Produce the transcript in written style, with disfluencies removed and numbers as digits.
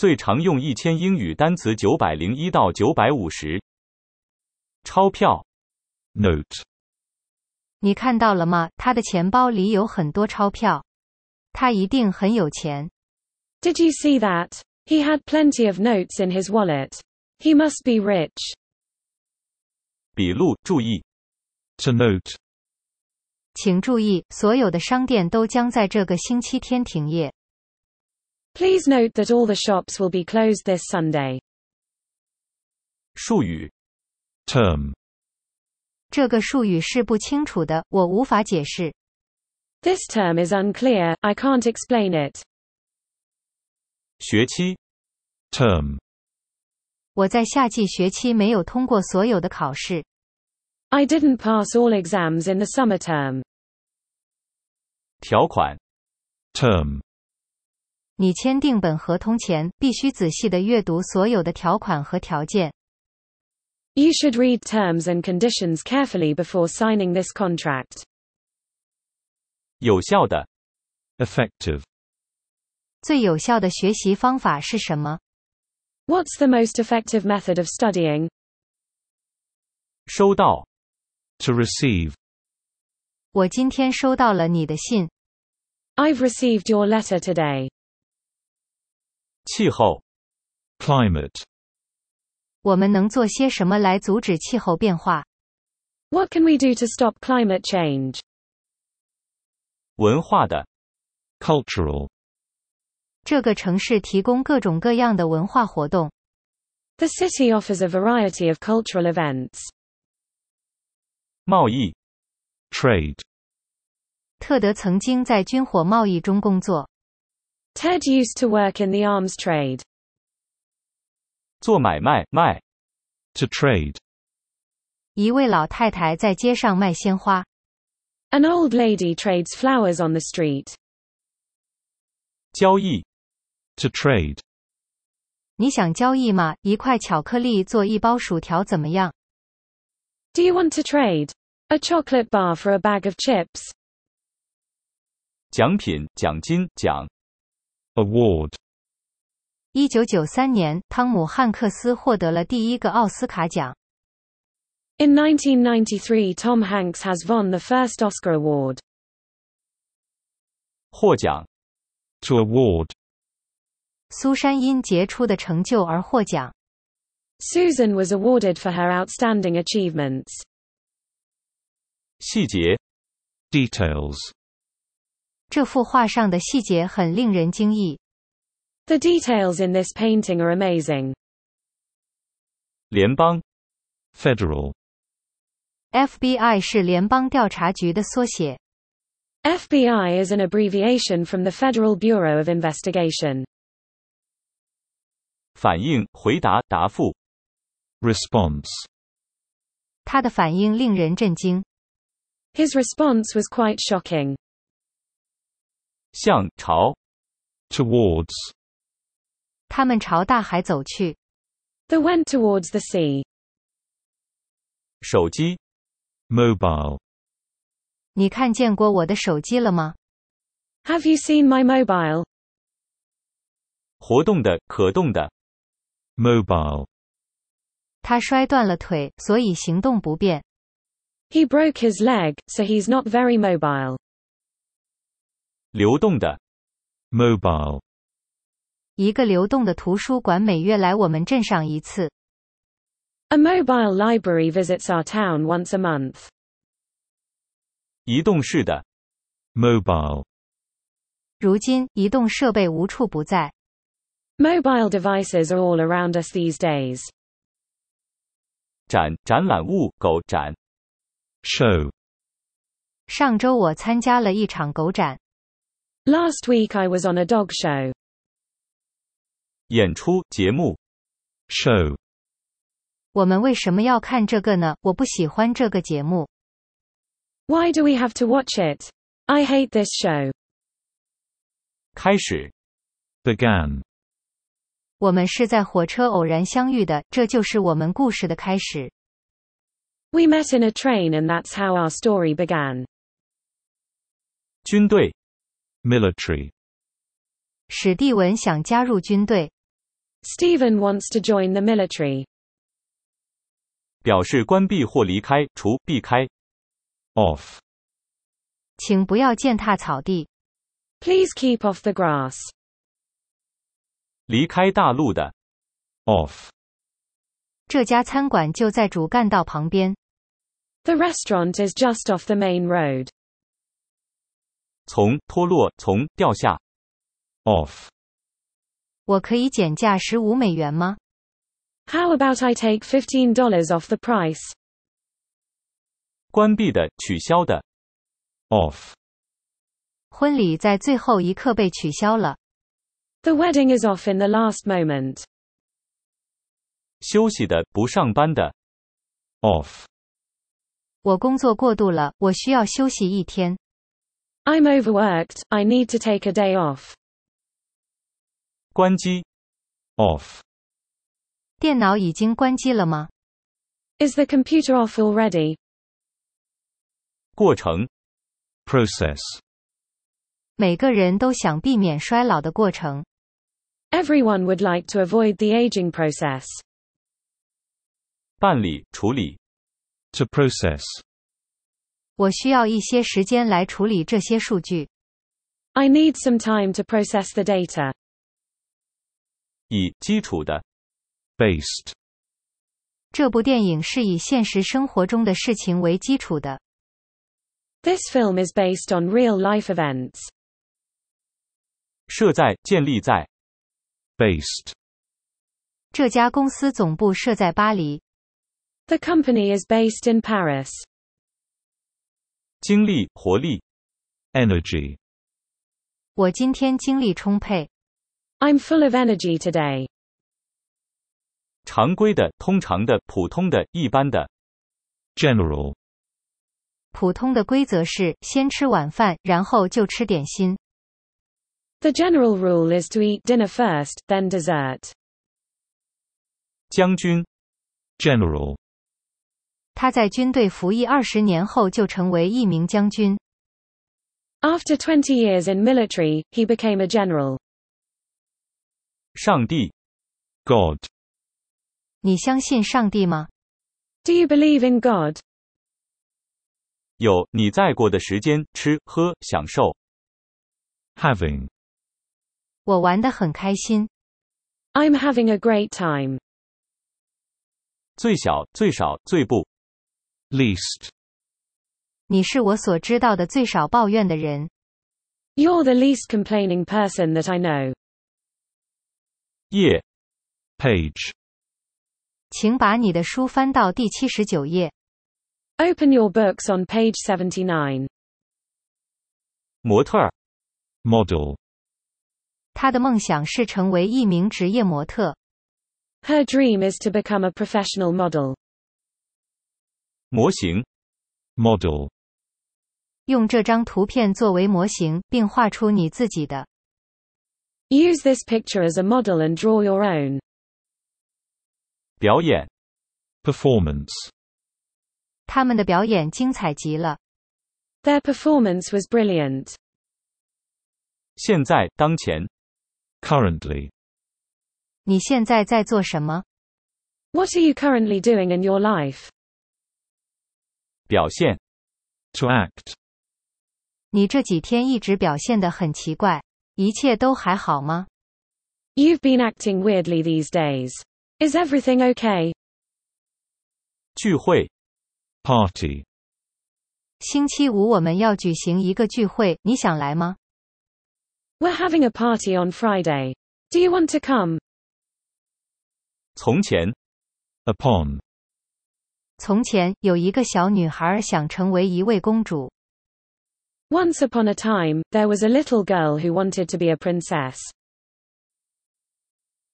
最常用1000英语单词901到950。钞票 Note. 你看到了吗？他的钱包里有很多钞票。他一定很有钱。 Did you see that? He had plenty of notes in his wallet. He must be rich. 笔录，注意。 To note. 请注意，所有的商店都将在这个星期天停业。 Please note that all the shops will be closed this Sunday. 术语 Term. 这个术语是不清楚的，我无法解释。 This term is unclear, I can't explain it. 学期 Term. 我在夏季学期没有通过所有的考试。 I didn't pass all exams in the summer term. 条款 Term. 你签订本合同前，必须仔细地阅读所有的条款和条件。 You should read terms and conditions carefully before signing this contract. 有效的 Effective. 最有效的学习方法是什么？ What's the most effective method of studying? 收到 To receive. 我今天收到了你的信。 I've received your letter today. 气候 Climate. 我们能做些什么来阻止气候变化？ What can we do to stop climate change? 文化的 Cultural. 这个城市提供各种各样的文化活动。 The city offers a variety of cultural events. 贸易 Trade. 特德曾经在军火贸易中工作。 Ted used to work in the arms trade. 做买卖卖 To trade. 一位老太太在街上卖鲜花。 An old lady trades flowers on the street. 交易 To trade. 你想交易吗？一块巧克力做一包薯条怎么样？ Do you want to trade? A chocolate bar for a bag of chips. 奖品奖金奖 Award. 1993年，汤姆·汉克斯获得了第一个奥斯卡奖。 In 1993, Tom Hanks has won the first Oscar award. 获奖 To award. 苏珊因杰出的成就而获奖。 Susan was awarded for her outstanding achievements. 细节 Details. 这幅画上的细节很令人惊异。 The details in this painting are amazing. 联邦 Federal. FBI 是联邦调查局的缩写。 FBI is an abbreviation from the Federal Bureau of Investigation. 反应回答答复 Response. 他的反应令人震惊。 His response was quite shocking. 向朝 Towards. 他们朝大海走去。 They went towards the sea. 手机 Mobile. 你看见过我的手机了吗？ Have you seen my mobile? 活动的可动的 Mobile. 他摔断了腿，所以行动不便。 He broke his leg, so he's not very mobile. 流动的 Mobile. 一个流动的图书馆每月来我们镇上一次。 A mobile library visits our town once a month. 移动式的 Mobile. 如今，移动设备无处不在。 Mobile devices are all around us these days. 展览物狗展 Show. 上周我参加了一场狗展。 Last week I was on a dog show. 演出节目 Show. 我们为什么要看这个呢？我不喜欢这个节目。 Why do we have to watch it? I hate this show. 开始 Began. 我们是在火车偶然相遇的，这就是我们故事的开始。 We met in a train and that's how our story began. 军队 Military. 史蒂文想加入军队。 Stephen wants to join the military. 表示关闭或离开，除避开。 Off. 请不要践踏草地。 Please keep off the grass. 离开大路的。 Off. 这家餐馆就在主干道旁边。 The restaurant is just off the main road. 从脱落，从掉下。 Off. 我可以减价$15吗？ How about I take $15 off the price? 关闭的，取消的。 Off. 婚礼在最后一刻被取消了。 The wedding is off in the last moment. 休息的，不上班的。 Off. 我工作过度了，我需要休息一天。 I'm overworked, I need to take a day off. 关机。 Off. 电脑已经关机了吗？ Is the computer off already? 过程。 Process. 每个人都想避免衰老的过程。 Everyone would like to avoid the aging process. 办理，处理。 To process. 我需要一些时间来处理这些数据。 I need some time to process the data. 以基础的。 Based. 这部电影是以现实生活中的事情为基础的。 This film is based on real-life events. 设在，建立在。 Based. 这家公司总部设在巴黎。 The company is based in Paris. 精力，活力。 Energy. 我今天精力充沛。 I'm full of energy today. 常规的，通常的，普通的，一般的。 General. 普通的规则是先吃晚饭，然后就吃点心。 The general rule is to eat dinner first, then dessert. 将军。 General. 他在军队服役20年后就成为一名将军。 After 20 years in military, he became a general. 上帝。 God. 你相信上帝吗？ Do you believe in God? 有，你在过的时间，吃，喝，享受。 Having. 我玩得很开心。 I'm having a great time. 最小，最少，最不。 Least. 你是我所知道的最少抱怨的人。 You're the least complaining person that I know. 页。 Page. 请把你的书翻到第79页。 Open your books on page 79. 模特儿。 Model. 他的梦想是成为一名职业模特。 Her dream is to become a professional model. 模型。 Model. 用这张图片作为模型，并画出你自己的。 Use this picture as a model and draw your own. 表演。 Performance. 他们的表演精彩极了。 Their performance was brilliant. 现在，当前。 Currently. 你现在在做什么？ What are you currently doing in your life? 表现。 To act. 你这几天一直表现得很奇怪，一切都还好吗？ You've been acting weirdly these days. Is everything okay? 聚会。 Party. 星期五我们要举行一个聚会，你想来吗？ We're having a party on Friday. Do you want to come? 从前。 Upon. 从前有一个小女孩想成为一位公主。 Once upon a time, there was a little girl who wanted to be a princess.